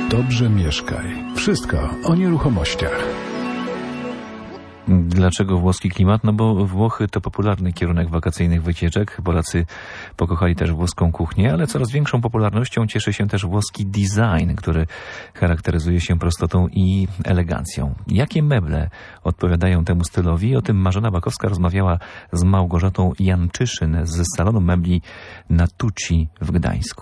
Dobrze mieszkaj. Wszystko o nieruchomościach. Dlaczego włoski klimat? No bo Włochy to popularny kierunek wakacyjnych wycieczek. Polacy pokochali też włoską kuchnię, ale coraz większą popularnością cieszy się też włoski design, który charakteryzuje się prostotą i elegancją. Jakie meble odpowiadają temu stylowi? O tym Marzena Bakowska rozmawiała z Małgorzatą Janczyszyn z salonu mebli Natucci w Gdańsku.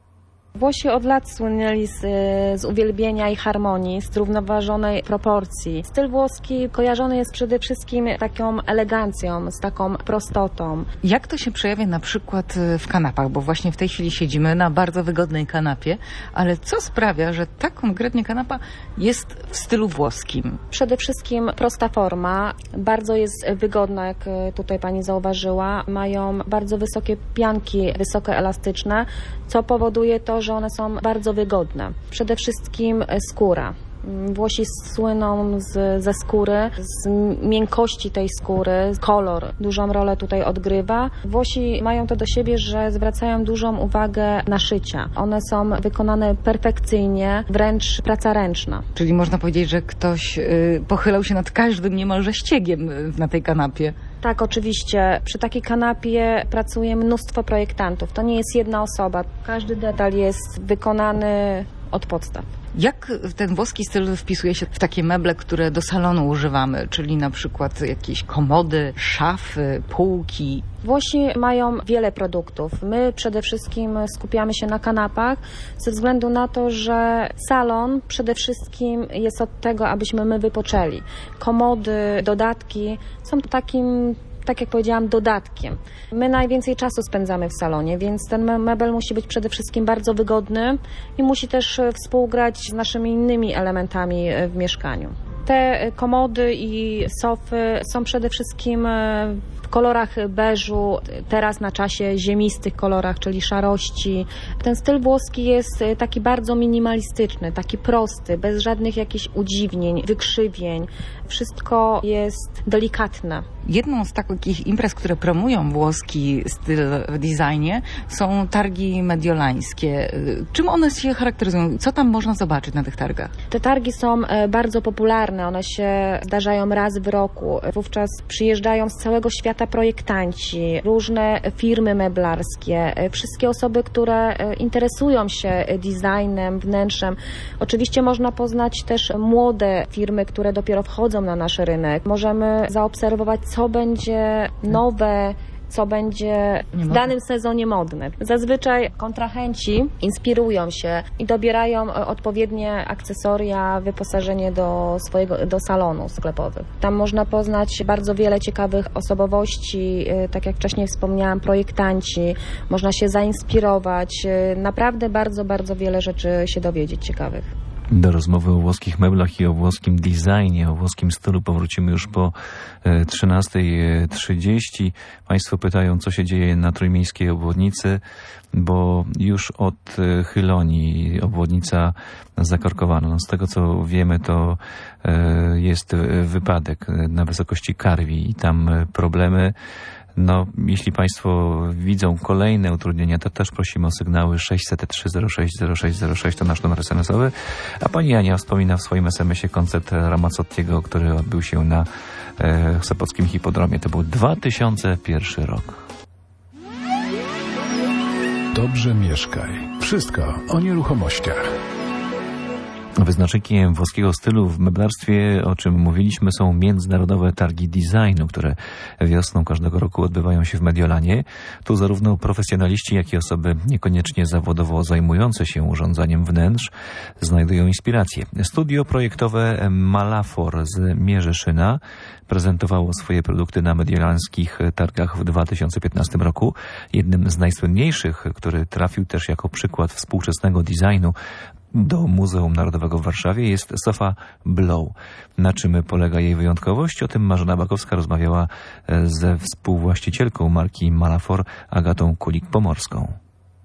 Włosi od lat słynęli z uwielbienia i harmonii, z zrównoważonej proporcji. Styl włoski kojarzony jest przede wszystkim taką elegancją, z taką prostotą. Jak to się przejawia na przykład w kanapach? Bo właśnie w tej chwili siedzimy na bardzo wygodnej kanapie, ale co sprawia, że ta konkretnie kanapa jest w stylu włoskim? Przede wszystkim prosta forma, bardzo jest wygodna, jak tutaj pani zauważyła. Mają bardzo wysokie pianki, wysoko elastyczne, co powoduje to, że one są bardzo wygodne. Przede wszystkim skóra. Włosi słyną ze skóry, z miękkości tej skóry. Kolor dużą rolę tutaj odgrywa. Włosi mają to do siebie, że zwracają dużą uwagę na szycia. One są wykonane perfekcyjnie, wręcz praca ręczna. Czyli można powiedzieć, że ktoś pochylał się nad każdym niemalże ściegiem na tej kanapie. Tak, oczywiście. Przy takiej kanapie pracuje mnóstwo projektantów. To nie jest jedna osoba. Każdy detal jest wykonany od podstaw. Jak ten włoski styl wpisuje się w takie meble, które do salonu używamy, czyli na przykład jakieś komody, szafy, półki? Włosi mają wiele produktów. My przede wszystkim skupiamy się na kanapach ze względu na to, że salon przede wszystkim jest od tego, abyśmy my wypoczęli. Komody, dodatki są takim, tak jak powiedziałam, dodatkiem. My najwięcej czasu spędzamy w salonie, więc ten mebel musi być przede wszystkim bardzo wygodny i musi też współgrać z naszymi innymi elementami w mieszkaniu. Te komody i sofy są przede wszystkim w kolorach beżu, teraz na czasie ziemistych kolorach, czyli szarości. Ten styl włoski jest taki bardzo minimalistyczny, taki prosty, bez żadnych jakichś udziwnień, wykrzywień. Wszystko jest delikatne. Jedną z takich imprez, które promują włoski styl w designie, są targi mediolańskie. Czym one się charakteryzują? Co tam można zobaczyć na tych targach? Te targi są bardzo popularne. One się zdarzają raz w roku. Wówczas przyjeżdżają z całego świata projektanci, różne firmy meblarskie, wszystkie osoby, które interesują się designem, wnętrzem. Oczywiście można poznać też młode firmy, które dopiero wchodzą na nasz rynek. Możemy zaobserwować, co będzie nowe, co będzie w danym sezonie modne. Zazwyczaj kontrahenci inspirują się i dobierają odpowiednie akcesoria, wyposażenie do salonów sklepowych. Tam można poznać bardzo wiele ciekawych osobowości, tak jak wcześniej wspomniałam, projektanci, można się zainspirować. Naprawdę bardzo, bardzo wiele rzeczy się dowiedzieć ciekawych. Do rozmowy o włoskich meblach i o włoskim designie, o włoskim stylu powrócimy już po 13:30. Państwo pytają, co się dzieje na trójmiejskiej obwodnicy, bo już od Chylonii obwodnica zakorkowana. No, z tego co wiemy, to jest wypadek na wysokości Karwi i tam problemy. No, jeśli Państwo widzą kolejne utrudnienia, to też prosimy o sygnały 603-06-0606, to nasz numer SMS-owy. A pani Ania wspomina w swoim SMS-ie koncert Ramazzottiego, który odbył się na Sopockim Hipodromie. To był 2001 rok. Dobrze mieszkaj. Wszystko o nieruchomościach. Wyznacznikiem włoskiego stylu w meblarstwie, o czym mówiliśmy, są międzynarodowe targi designu, które wiosną każdego roku odbywają się w Mediolanie. Tu zarówno profesjonaliści, jak i osoby niekoniecznie zawodowo zajmujące się urządzaniem wnętrz znajdują inspirację. Studio projektowe Malafor z Mierzeszyna prezentowało swoje produkty na mediolańskich targach w 2015 roku. Jednym z najsłynniejszych, który trafił też jako przykład współczesnego designu do Muzeum Narodowego w Warszawie, jest sofa Blow. Na czym polega jej wyjątkowość? O tym Marzena Bakowska rozmawiała ze współwłaścicielką marki Malafor, Agatą Kulik-Pomorską.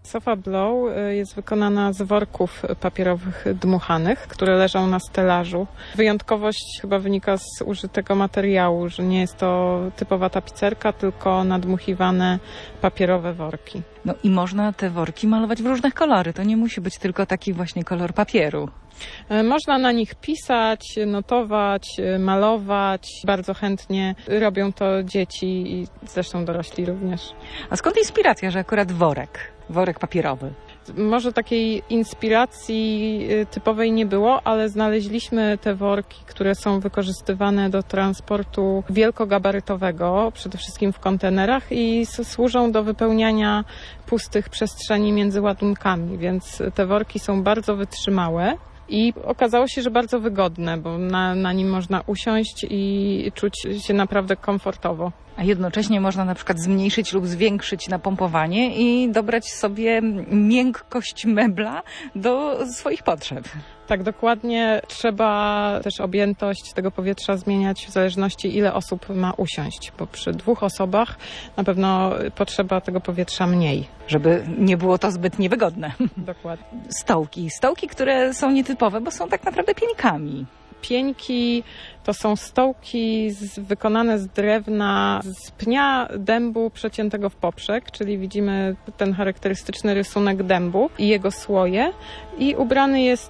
Sofa Blow jest wykonana z worków papierowych dmuchanych, które leżą na stelażu. Wyjątkowość chyba wynika z użytego materiału, że nie jest to typowa tapicerka, tylko nadmuchiwane papierowe worki. No i można te worki malować w różnych kolory. To nie musi być tylko taki właśnie kolor papieru. Można na nich pisać, notować, malować. Bardzo chętnie robią to dzieci i zresztą dorośli również. A skąd inspiracja, że akurat worek papierowy? Może takiej inspiracji typowej nie było, ale znaleźliśmy te worki, które są wykorzystywane do transportu wielkogabarytowego, przede wszystkim w kontenerach i służą do wypełniania pustych przestrzeni między ładunkami, więc te worki są bardzo wytrzymałe. I okazało się, że bardzo wygodne, bo na nim można usiąść i czuć się naprawdę komfortowo. A jednocześnie można na przykład zmniejszyć lub zwiększyć napompowanie i dobrać sobie miękkość mebla do swoich potrzeb. Tak, dokładnie. Trzeba też objętość tego powietrza zmieniać w zależności, ile osób ma usiąść, bo przy 2 osobach na pewno potrzeba tego powietrza mniej. Żeby nie było to zbyt niewygodne. Dokładnie. Stołki, które są nietypowe, bo są tak naprawdę pieńkami. Pieńki to są stołki wykonane z drewna, z pnia dębu przeciętego w poprzek, czyli widzimy ten charakterystyczny rysunek dębu i jego słoje. I ubrany jest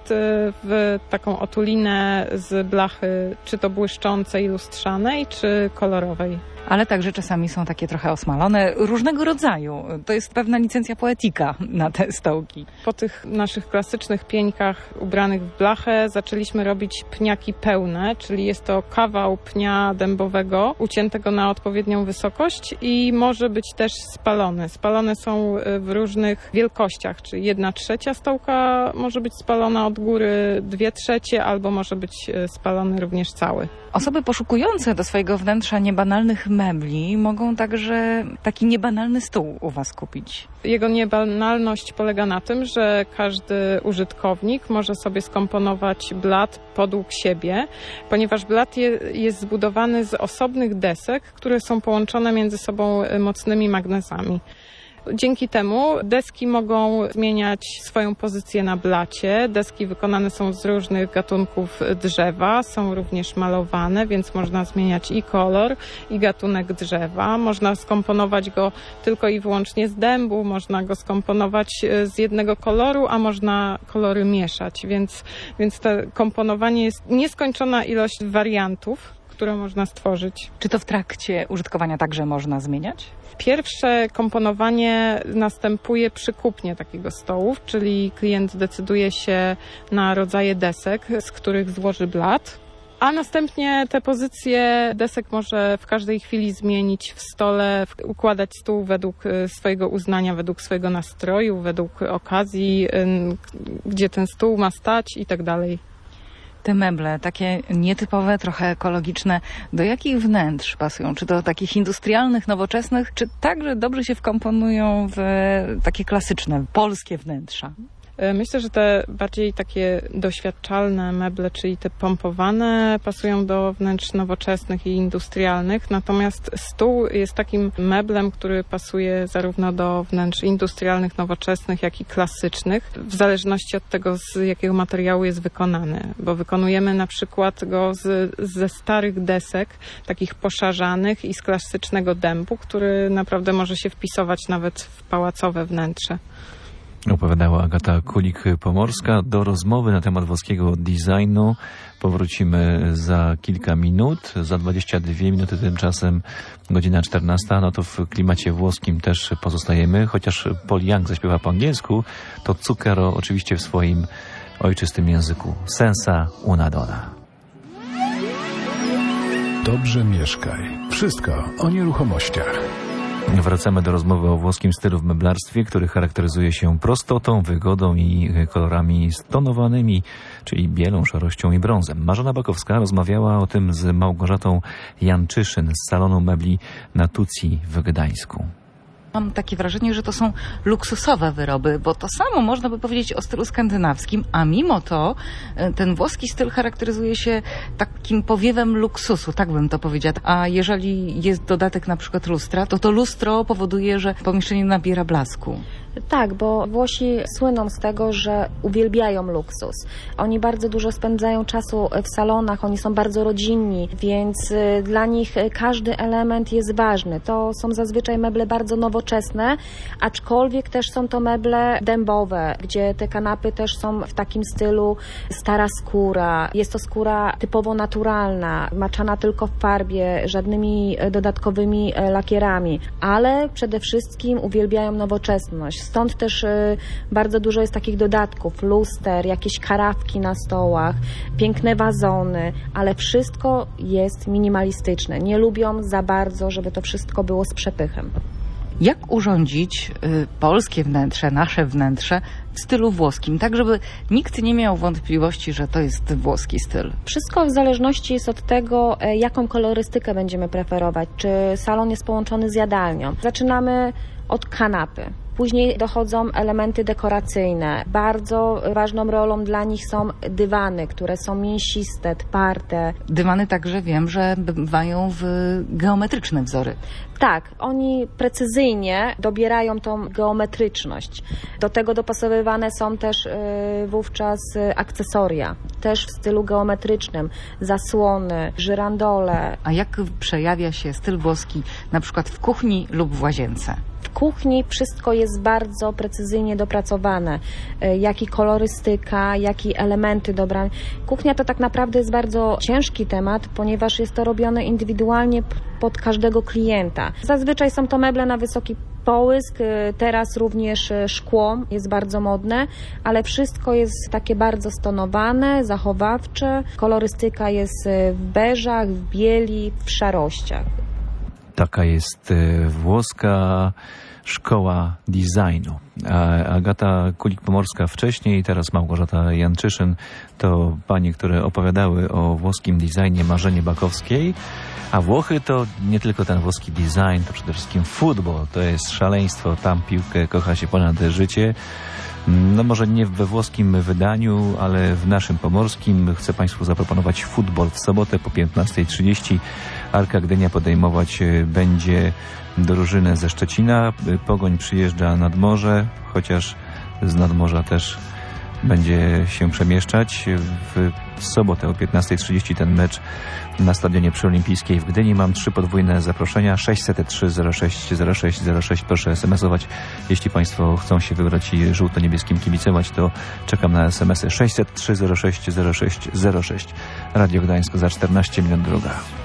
w taką otulinę z blachy, czy to błyszczącej, lustrzanej, czy kolorowej. Ale także czasami są takie trochę osmalone, różnego rodzaju. To jest pewna licencja poetyka na te stołki. Po tych naszych klasycznych pieńkach ubranych w blachę zaczęliśmy robić pniaki pełne, czyli jest to kawał pnia dębowego uciętego na odpowiednią wysokość i może być też spalony. Spalone są w różnych wielkościach, czyli 1/3 stołka może być spalona od góry, 2/3 albo może być spalony również cały. Osoby poszukujące do swojego wnętrza niebanalnych mebli mogą także taki niebanalny stół u Was kupić. Jego niebanalność polega na tym, że każdy użytkownik może sobie skomponować blat podług siebie, ponieważ blat jest zbudowany z osobnych desek, które są połączone między sobą mocnymi magnesami. Dzięki temu deski mogą zmieniać swoją pozycję na blacie. Deski wykonane są z różnych gatunków drzewa, są również malowane, więc można zmieniać i kolor, i gatunek drzewa. Można skomponować go tylko i wyłącznie z dębu, można go skomponować z jednego koloru, a można kolory mieszać, więc to komponowanie jest nieskończona ilość wariantów, które można stworzyć. Czy to w trakcie użytkowania także można zmieniać? Pierwsze komponowanie następuje przy kupnie takiego stołu, czyli klient decyduje się na rodzaje desek, z których złoży blat, a następnie te pozycje desek może w każdej chwili zmienić w stole, układać stół według swojego uznania, według swojego nastroju, według okazji, gdzie ten stół ma stać i tak dalej. Te meble, takie nietypowe, trochę ekologiczne, do jakich wnętrz pasują? Czy do takich industrialnych, nowoczesnych, czy także dobrze się wkomponują w takie klasyczne, polskie wnętrza? Myślę, że te bardziej takie doświadczalne meble, czyli te pompowane, pasują do wnętrz nowoczesnych i industrialnych, natomiast stół jest takim meblem, który pasuje zarówno do wnętrz industrialnych, nowoczesnych, jak i klasycznych, w zależności od tego, z jakiego materiału jest wykonany, bo wykonujemy na przykład go ze starych desek, takich poszarzanych i z klasycznego dębu, który naprawdę może się wpisować nawet w pałacowe wnętrze. Opowiadała Agata Kulik-Pomorska. Do rozmowy na temat włoskiego designu powrócimy za kilka minut. Za 22 minuty tymczasem godzina 14. No to w klimacie włoskim też pozostajemy. Chociaż Paul Young zaśpiewa po angielsku, to Zucchero oczywiście w swoim ojczystym języku. Senza una donna. Dobrze mieszkaj. Wszystko o nieruchomościach. Wracamy do rozmowy o włoskim stylu w meblarstwie, który charakteryzuje się prostotą, wygodą i kolorami stonowanymi, czyli bielą, szarością i brązem. Marzena Bakowska rozmawiała o tym z Małgorzatą Janczyszyn z salonu mebli na Tucji w Gdańsku. Mam takie wrażenie, że to są luksusowe wyroby, bo to samo można by powiedzieć o stylu skandynawskim, a mimo to ten włoski styl charakteryzuje się takim powiewem luksusu, tak bym to powiedziała. A jeżeli jest dodatek na przykład lustra, to lustro powoduje, że pomieszczenie nabiera blasku. Tak, bo Włosi słyną z tego, że uwielbiają luksus. Oni bardzo dużo spędzają czasu w salonach, oni są bardzo rodzinni, więc dla nich każdy element jest ważny. To są zazwyczaj meble bardzo nowoczesne, aczkolwiek też są to meble dębowe, gdzie te kanapy też są w takim stylu stara skóra. Jest to skóra typowo naturalna, maczana tylko w farbie, żadnymi dodatkowymi lakierami, ale przede wszystkim uwielbiają nowoczesność. Stąd też bardzo dużo jest takich dodatków, luster, jakieś karawki na stołach, piękne wazony, ale wszystko jest minimalistyczne. Nie lubią za bardzo, żeby to wszystko było z przepychem. Jak urządzić polskie wnętrze, nasze wnętrze w stylu włoskim, tak żeby nikt nie miał wątpliwości, że to jest włoski styl? Wszystko w zależności jest od tego, jaką kolorystykę będziemy preferować, czy salon jest połączony z jadalnią. Zaczynamy od kanapy. Później dochodzą elementy dekoracyjne. Bardzo ważną rolą dla nich są dywany, które są mięsiste, twarde. Dywany także wiem, że bywają w geometryczne wzory. Tak, oni precyzyjnie dobierają tą geometryczność. Do tego dopasowywane są też wówczas akcesoria, też w stylu geometrycznym, zasłony, żyrandole. A jak przejawia się styl włoski na przykład w kuchni lub w łazience? W kuchni wszystko jest bardzo precyzyjnie dopracowane. Jak i kolorystyka, jak i elementy dobrane. Kuchnia to tak naprawdę jest bardzo ciężki temat, ponieważ jest to robione indywidualnie pod każdego klienta. Zazwyczaj są to meble na wysoki połysk, teraz również szkło jest bardzo modne, ale wszystko jest takie bardzo stonowane, zachowawcze. Kolorystyka jest w beżach, w bieli, w szarościach. Taka jest włoska szkoła designu. Agata Kulik-Pomorska wcześniej, teraz Małgorzata Janczyszyn to panie, które opowiadały o włoskim designie Marzenie Bakowskiej. A Włochy to nie tylko ten włoski design, to przede wszystkim futbol. To jest szaleństwo. Tam piłkę kocha się ponad życie. No może nie we włoskim wydaniu, ale w naszym pomorskim. Chcę Państwu zaproponować futbol w sobotę po 15:30. Arka Gdynia podejmować będzie drużynę ze Szczecina. Pogoń przyjeżdża nad morze, chociaż z nadmorza też będzie się przemieszczać. W sobotę o 15:30 ten mecz na Stadionie Przyolimpijskiej w Gdyni. Mam 3 podwójne zaproszenia. 603 06 06 06. Proszę SMS-ować. Jeśli Państwo chcą się wybrać i żółto-niebieskim kibicować, to czekam na SMS-y 603 06 06 06. Radio Gdańsk za 14 minut druga.